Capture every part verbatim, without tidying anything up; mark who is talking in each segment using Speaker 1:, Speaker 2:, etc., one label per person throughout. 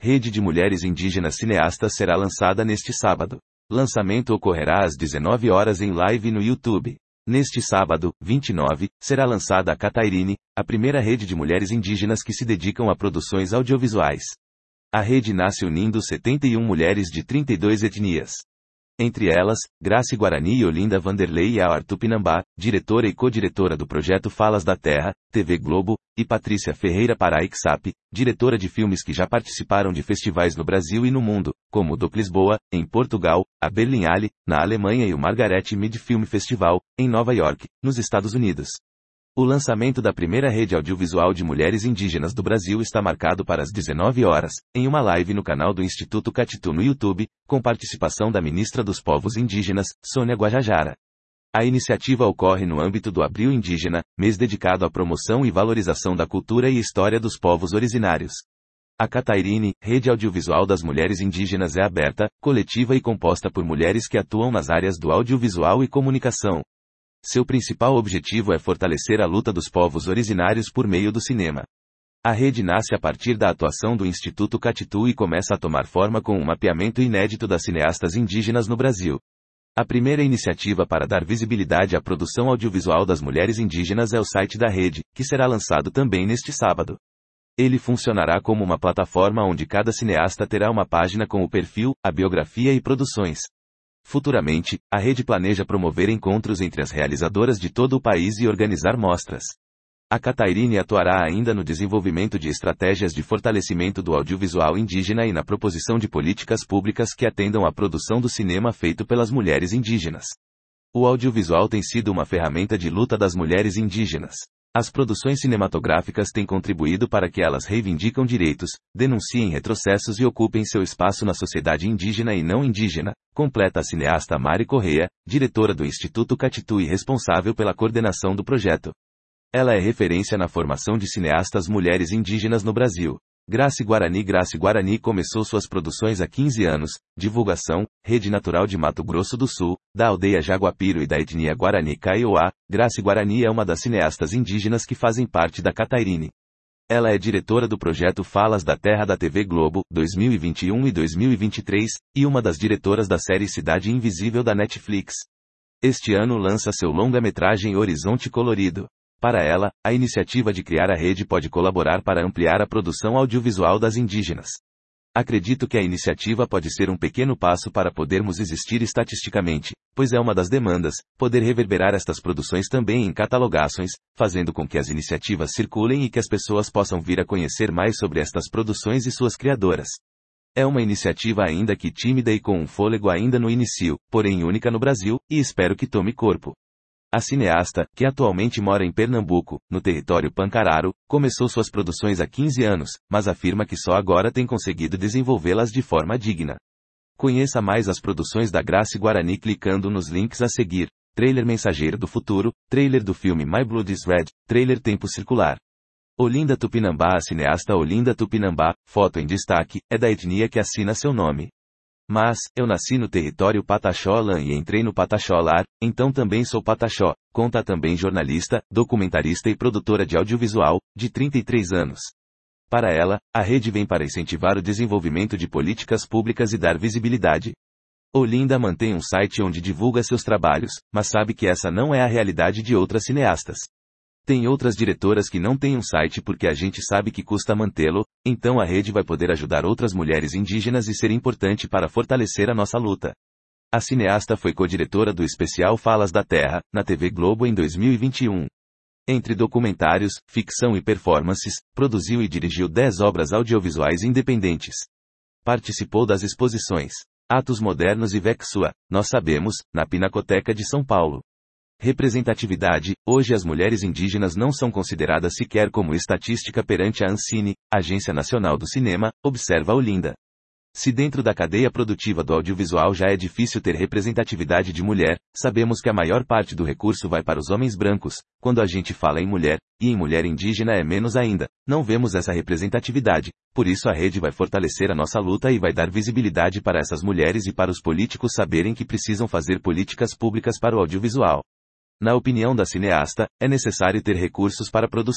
Speaker 1: Rede de Mulheres Indígenas Cineastas será lançada neste sábado. Lançamento ocorrerá às dezenove horas em live no YouTube. Neste sábado, vinte e nove, será lançada a Catairine, a primeira rede de mulheres indígenas que se dedicam a produções audiovisuais. A rede nasce unindo setenta e uma mulheres de trinta e duas etnias. Entre elas, Grace Guarani e Olinda Vanderlei Aar Tupinambá, diretora e co-diretora do projeto Falas da Terra, T V Globo, e Patrícia Ferreira Paraixap, diretora de filmes que já participaram de festivais no Brasil e no mundo, como o Doc Lisboa, em Portugal, a Berlinale, na Alemanha e o Margaret Mead Film Festival, em Nova York, nos Estados Unidos. O lançamento da primeira rede audiovisual de mulheres indígenas do Brasil está marcado para as dezenove horas, em uma live no canal do Instituto Catitu no YouTube, com participação da ministra dos Povos Indígenas, Sônia Guajajara. A iniciativa ocorre no âmbito do Abril Indígena, mês dedicado à promoção e valorização da cultura e história dos povos originários. A Catairine, rede audiovisual das mulheres indígenas, é aberta, coletiva e composta por mulheres que atuam nas áreas do audiovisual e comunicação. Seu principal objetivo é fortalecer a luta dos povos originários por meio do cinema. A rede nasce a partir da atuação do Instituto Catitu e começa a tomar forma com um mapeamento inédito das cineastas indígenas no Brasil. A primeira iniciativa para dar visibilidade à produção audiovisual das mulheres indígenas é o site da rede, que será lançado também neste sábado. Ele funcionará como uma plataforma onde cada cineasta terá uma página com o perfil, a biografia e produções. Futuramente, a rede planeja promover encontros entre as realizadoras de todo o país e organizar mostras. A Catairine atuará ainda no desenvolvimento de estratégias de fortalecimento do audiovisual indígena e na proposição de políticas públicas que atendam à produção do cinema feito pelas mulheres indígenas. O audiovisual tem sido uma ferramenta de luta das mulheres indígenas. As produções cinematográficas têm contribuído para que elas reivindicam direitos, denunciem retrocessos e ocupem seu espaço na sociedade indígena e não indígena, completa a cineasta Mari Correia, diretora do Instituto Catitu e responsável pela coordenação do projeto. Ela é referência na formação de cineastas mulheres indígenas no Brasil. Grace Guarani Grace Guarani começou suas produções há quinze anos, divulgação, Rede Natural de Mato Grosso do Sul, da aldeia Jaguapiro e da etnia Guarani Kaiowá. Grace Guarani é uma das cineastas indígenas que fazem parte da Catairine. Ela é diretora do projeto Falas da Terra da T V Globo, dois mil e vinte e um e dois mil e vinte e três, e uma das diretoras da série Cidade Invisível da Netflix. Este ano lança seu longa-metragem Horizonte Colorido. Para ela, a iniciativa de criar a rede pode colaborar para ampliar a produção audiovisual das indígenas. Acredito que a iniciativa pode ser um pequeno passo para podermos existir estatisticamente, pois é uma das demandas, poder reverberar estas produções também em catalogações, fazendo com que as iniciativas circulem e que as pessoas possam vir a conhecer mais sobre estas produções e suas criadoras. É uma iniciativa ainda que tímida e com um fôlego ainda no início, porém única no Brasil, e espero que tome corpo. A cineasta, que atualmente mora em Pernambuco, no território Pancararo, começou suas produções há quinze anos, mas afirma que só agora tem conseguido desenvolvê-las de forma digna. Conheça mais as produções da Grace Guarani clicando nos links a seguir: Trailer Mensageiro do Futuro, trailer do filme My Blood is Red, trailer Tempo Circular. Olinda Tupinambá A cineasta Olinda Tupinambá, foto em destaque, é da etnia que assina seu nome. Mas, eu nasci no território Pataxó-Lã e entrei no Pataxó-Lar, então também sou Pataxó, conta também jornalista, documentarista e produtora de audiovisual, de trinta e três anos. Para ela, a rede vem para incentivar o desenvolvimento de políticas públicas e dar visibilidade. Olinda mantém um site onde divulga seus trabalhos, mas sabe que essa não é a realidade de outras cineastas. Tem outras diretoras que não têm um site porque a gente sabe que custa mantê-lo, então a rede vai poder ajudar outras mulheres indígenas e ser importante para fortalecer a nossa luta. A cineasta foi co-diretora do especial Falas da Terra, na T V Globo em dois mil e vinte e um. Entre documentários, ficção e performances, produziu e dirigiu dez obras audiovisuais independentes. Participou das exposições Atos Modernos e Vexua, Nós Sabemos, na Pinacoteca de São Paulo. Representatividade, hoje as mulheres indígenas não são consideradas sequer como estatística perante a Ancine, Agência Nacional do Cinema, observa Olinda. Se dentro da cadeia produtiva do audiovisual já é difícil ter representatividade de mulher, sabemos que a maior parte do recurso vai para os homens brancos, quando a gente fala em mulher, e em mulher indígena é menos ainda, não vemos essa representatividade, por isso a rede vai fortalecer a nossa luta e vai dar visibilidade para essas mulheres e para os políticos saberem que precisam fazer políticas públicas para o audiovisual. Na opinião da cineasta, é necessário ter recursos para a produção.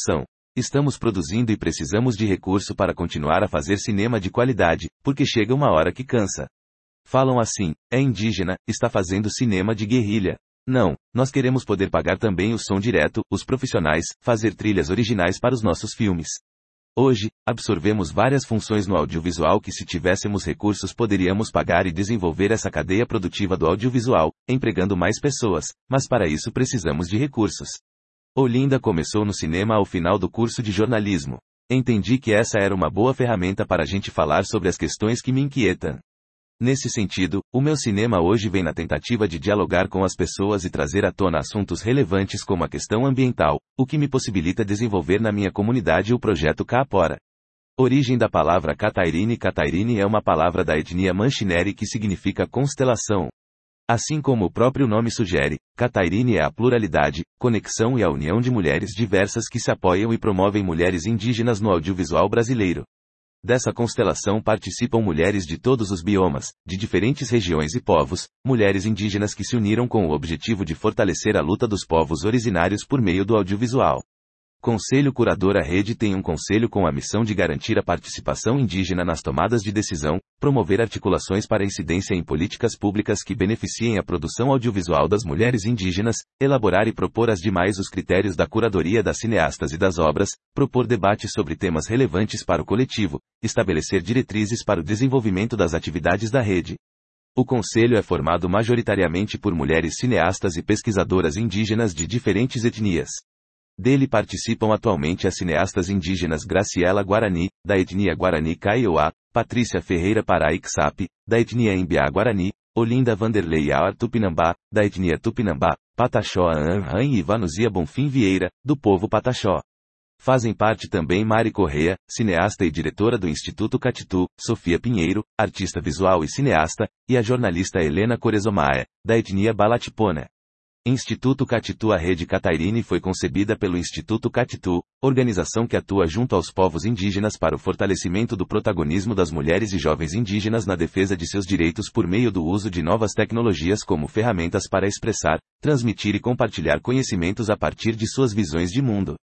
Speaker 1: Estamos produzindo e precisamos de recurso para continuar a fazer cinema de qualidade, porque chega uma hora que cansa. Falam assim, é indígena, está fazendo cinema de guerrilha. Não, nós queremos poder pagar também o som direto, os profissionais, fazer trilhas originais para os nossos filmes. Hoje, absorvemos várias funções no audiovisual que se tivéssemos recursos poderíamos pagar e desenvolver essa cadeia produtiva do audiovisual, empregando mais pessoas, mas para isso precisamos de recursos. Olinda começou no cinema ao final do curso de jornalismo. Entendi que essa era uma boa ferramenta para a gente falar sobre as questões que me inquietam. Nesse sentido, o meu cinema hoje vem na tentativa de dialogar com as pessoas e trazer à tona assuntos relevantes como a questão ambiental, o que me possibilita desenvolver na minha comunidade o projeto Caapora. Origem da palavra Catairine. Catairine é uma palavra da etnia Manchineri que significa constelação. Assim como o próprio nome sugere, Catairine é a pluralidade, conexão e a união de mulheres diversas que se apoiam e promovem mulheres indígenas no audiovisual brasileiro. Dessa constelação participam mulheres de todos os biomas, de diferentes regiões e povos, mulheres indígenas que se uniram com o objetivo de fortalecer a luta dos povos originários por meio do audiovisual. Conselho Curador. A rede tem um conselho com a missão de garantir a participação indígena nas tomadas de decisão, promover articulações para incidência em políticas públicas que beneficiem a produção audiovisual das mulheres indígenas, elaborar e propor as demais os critérios da curadoria das cineastas e das obras, propor debates sobre temas relevantes para o coletivo, estabelecer diretrizes para o desenvolvimento das atividades da rede. O conselho é formado majoritariamente por mulheres cineastas e pesquisadoras indígenas de diferentes etnias. Dele participam atualmente as cineastas indígenas Graciela Guarani, da etnia Guarani Kaiowá, Patrícia Ferreira Pará Ixapi, da etnia Embiá Guarani, Olinda Vanderlei Aar Tupinambá, da etnia Tupinambá, Pataxó Anhan e Ivanuzia Bonfim Vieira, do povo Pataxó. Fazem parte também Mari Correia, cineasta e diretora do Instituto Catitu, Sofia Pinheiro, artista visual e cineasta, e a jornalista Helena Corezomaé, da etnia Balatipona. Instituto Catitu. A Rede Catairine foi concebida pelo Instituto Catitu, organização que atua junto aos povos indígenas para o fortalecimento do protagonismo das mulheres e jovens indígenas na defesa de seus direitos por meio do uso de novas tecnologias como ferramentas para expressar, transmitir e compartilhar conhecimentos a partir de suas visões de mundo.